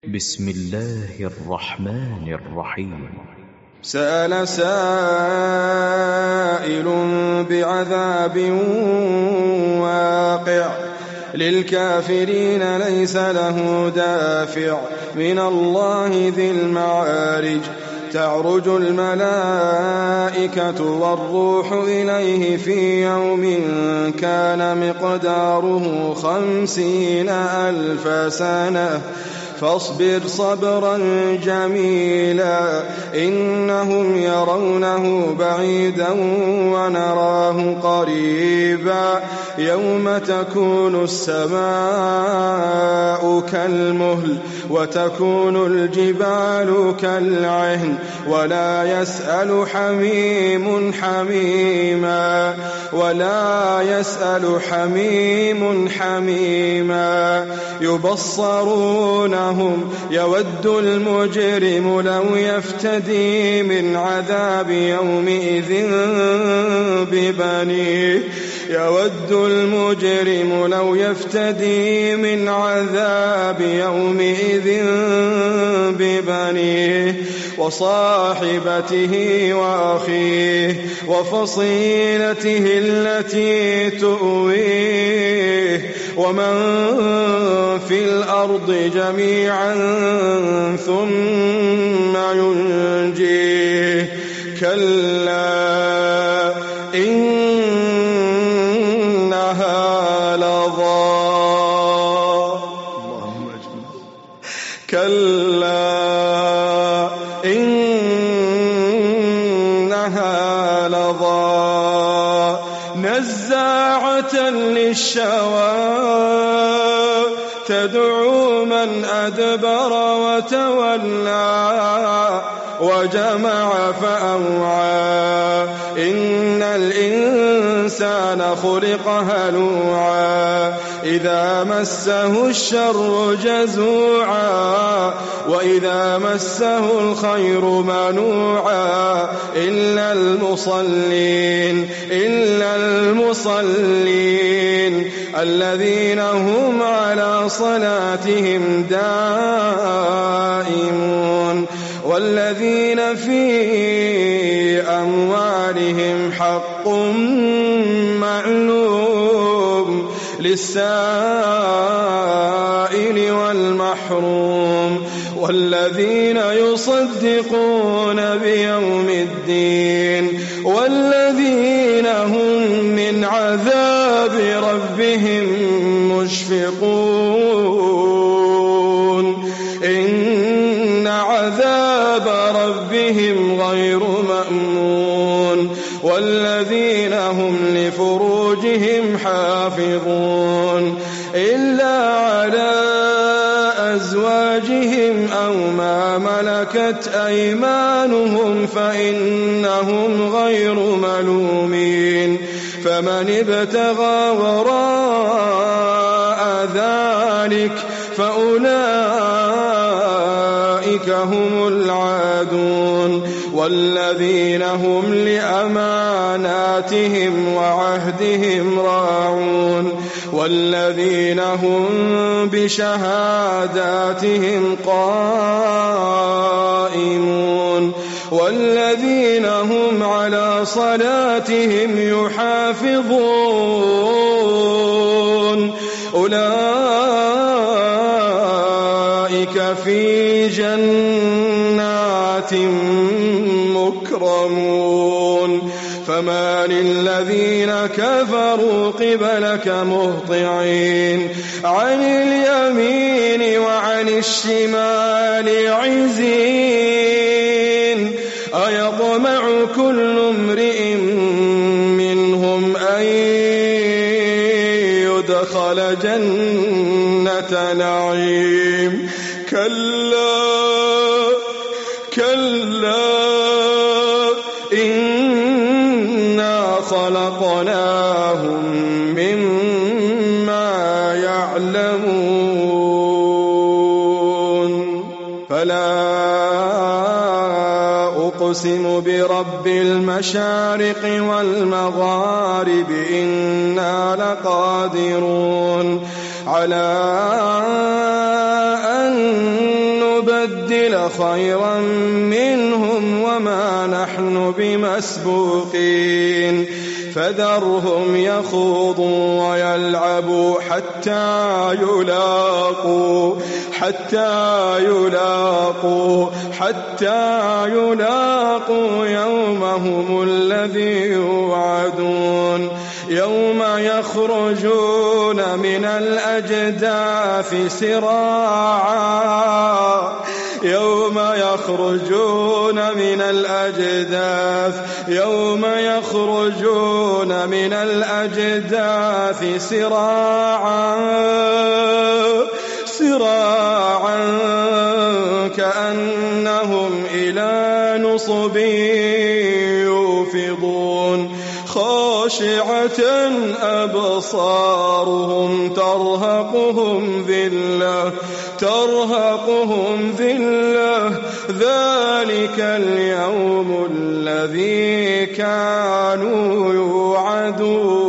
بسم الله الرحمن الرحيم. سأل سائل بعذاب واقع للكافرين ليس له دافع من الله ذي المعارج تعرج الملائكة والروح إليه في يوم كان مقداره 50,000 سنة فاصبر صبرا جميلا إنهم يرونه بعيدا ونراه قريبا يوم تكون السماء كالمهل وتكون الجبال كالعهن ولا يسأل حميم حميما يبصرونهم يود المجرم لو يفتدي من عذاب يومئذ ببنيه يود المجرم لو يفتدي من عذاب يومئذ ببنيه وصاحبته وأخيه وفصيلته التي تؤويه ومن في الأرض جميعا ثم ينجيه كلا إنها لظى كلا إنها لظى نزاعة للشوى تدعو من أدبر وتولى وجمع فأوعى إن الإنسان خلق هلوعا إذا مسه الشر جزوعا وإذا مسه الخير منوعا إلا المصلين الذين هم على صلاتهم دائمون والذين في أموالهم حق معلوم للسائل والمحروم والذين يصدقون بيوم الدين والذين هم من عذاب ربهم مشفقون إن عذاب ربهم غير مأمون والذين هم لفروجهم حافظون إلا على أزواجهم أو ما ملكت أيمانهم فإنهم غير ملومين فمن ابتغى وراء ذلك فأولئك هم العادون والذين هم لأماناتهم وعهدهم راعون والذين هم بشهاداتهم قائمون والذين هم على صلاتهم يحافظون أولئك في جنات مكرمون فما للذين كفروا قبلك مهطعين عن اليمين وعن الشمال عزين أيطمع كل امرئ منهم أن يدخل جنة نعيم كلا إنا خلقناهم مما يعلمون فلا أقسم برب المشارق والمغارب إنا لقادرون على أن نبدل خيرا منهم وما نحن بمسبوقين فذرهم يخوضوا ويلعبوا حتى يلاقوا يومهم الذي يوعدون يوم يخرجون من الأجداث سراعا كأنهم إلى نصب يوفضون خاشعة أبصارهم ترهقهم ذلة ذلك اليوم الذي كانوا يوعدون